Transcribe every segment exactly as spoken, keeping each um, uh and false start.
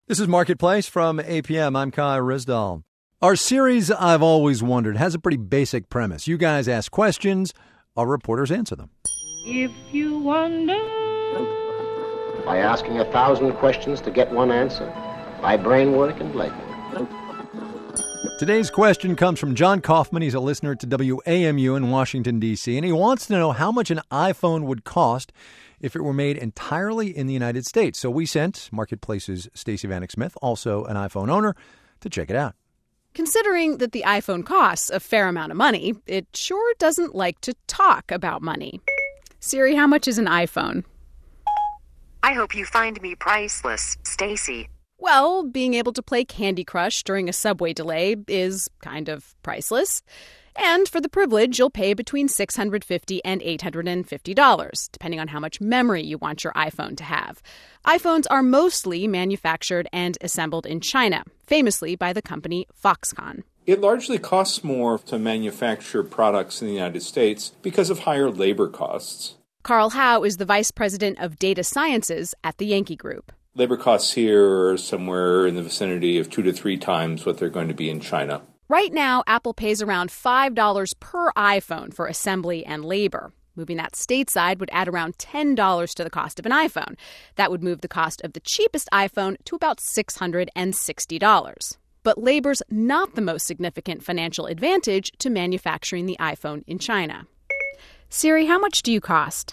This is Marketplace from A P M. I'm Kai Ryssdal. Our series, I've Always Wondered, has a pretty basic premise. You guys ask questions, our reporters answer them. If you wonder... By asking a thousand questions to get one answer. By brain work and leg work. Today's question comes from John Kaufman. He's a listener to W A M U in Washington, D C, and he wants to know how much an iPhone would cost if it were made entirely in the United States. So we sent Marketplace's Stacey Vanek Smith, also an iPhone owner, to check it out. Considering that the iPhone costs a fair amount of money, it sure doesn't like to talk about money. Siri, how much is an iPhone? I hope you find me priceless, Stacey. Well, being able to play Candy Crush during a subway delay is kind of priceless. And for the privilege, you'll pay between six hundred fifty dollars and eight hundred fifty dollars, depending on how much memory you want your iPhone to have. iPhones are mostly manufactured and assembled in China, famously by the company Foxconn. It largely costs more to manufacture products in the United States because of higher labor costs. Carl Howe is the vice president of data sciences at the Yankee Group. Labor costs here are somewhere in the vicinity of two to three times what they're going to be in China. Right now, Apple pays around five dollars per iPhone for assembly and labor. Moving that stateside would add around ten dollars to the cost of an iPhone. That would move the cost of the cheapest iPhone to about six hundred sixty dollars. But labor's not the most significant financial advantage to manufacturing the iPhone in China. Siri, how much do you cost?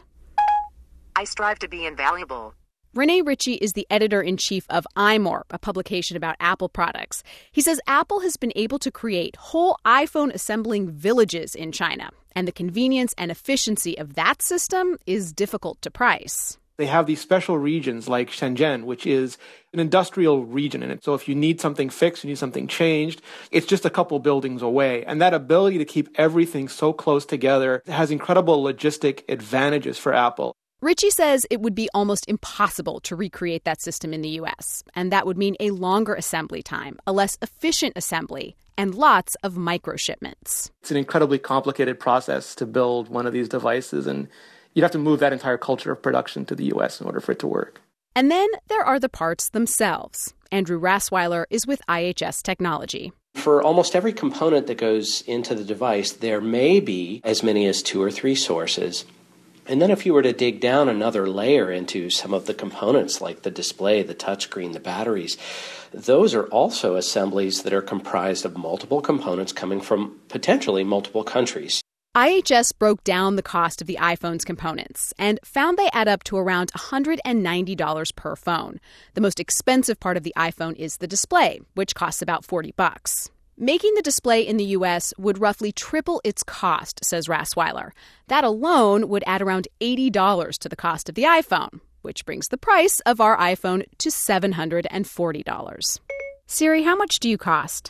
I strive to be invaluable. Rene Ritchie is the editor-in-chief of iMore, a publication about Apple products. He says Apple has been able to create whole iPhone assembling villages in China, and the convenience and efficiency of that system is difficult to price. They have these special regions like Shenzhen, which is an industrial region in it. So if you need something fixed, you need something changed, it's just a couple buildings away. And that ability to keep everything so close together has incredible logistic advantages for Apple. Ritchie says it would be almost impossible to recreate that system in the U S, and that would mean a longer assembly time, a less efficient assembly, and lots of microshipments. It's an incredibly complicated process to build one of these devices, and you'd have to move that entire culture of production to the U S in order for it to work. And then there are the parts themselves. Andrew Rasweiler is with I H S Technology. For almost every component that goes into the device, there may be as many as two or three sources. And then if you were to dig down another layer into some of the components like the display, the touchscreen, the batteries, those are also assemblies that are comprised of multiple components coming from potentially multiple countries. I H S broke down the cost of the iPhone's components and found they add up to around one hundred ninety dollars per phone. The most expensive part of the iPhone is the display, which costs about forty bucks. Making the display in the U S would roughly triple its cost, says Rasweiler. That alone would add around eighty dollars to the cost of the iPhone, which brings the price of our iPhone to seven hundred forty dollars. Siri, how much do you cost?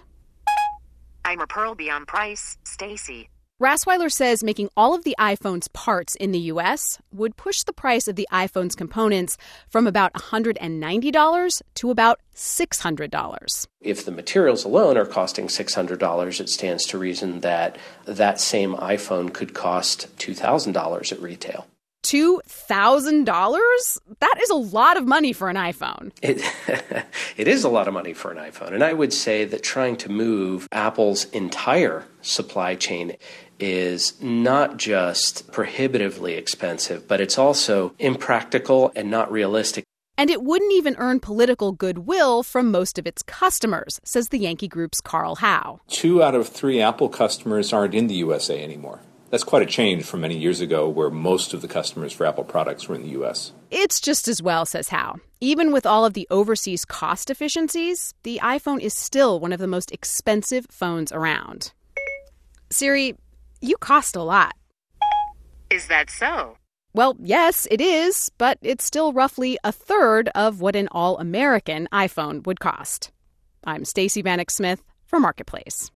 I'm a pearl beyond price, Stacey. Rasweiler says making all of the iPhone's parts in the U S would push the price of the iPhone's components from about one hundred ninety dollars to about six hundred dollars. If the materials alone are costing six hundred dollars, it stands to reason that that same iPhone could cost two thousand dollars at retail. two thousand dollars? That is a lot of money for an iPhone. It, it is a lot of money for an iPhone. And I would say that trying to move Apple's entire supply chain is not just prohibitively expensive, but it's also impractical and not realistic. And it wouldn't even earn political goodwill from most of its customers, says the Yankee Group's Carl Howe. Two out of three Apple customers aren't in the U S A anymore. That's quite a change from many years ago where most of the customers for Apple products were in the U S. It's just as well, says Howe. Even with all of the overseas cost efficiencies, the iPhone is still one of the most expensive phones around. Siri, you cost a lot. Is that so? Well, yes, it is, but it's still roughly a third of what an all-American iPhone would cost. I'm Stacey Vanek Smith for Marketplace.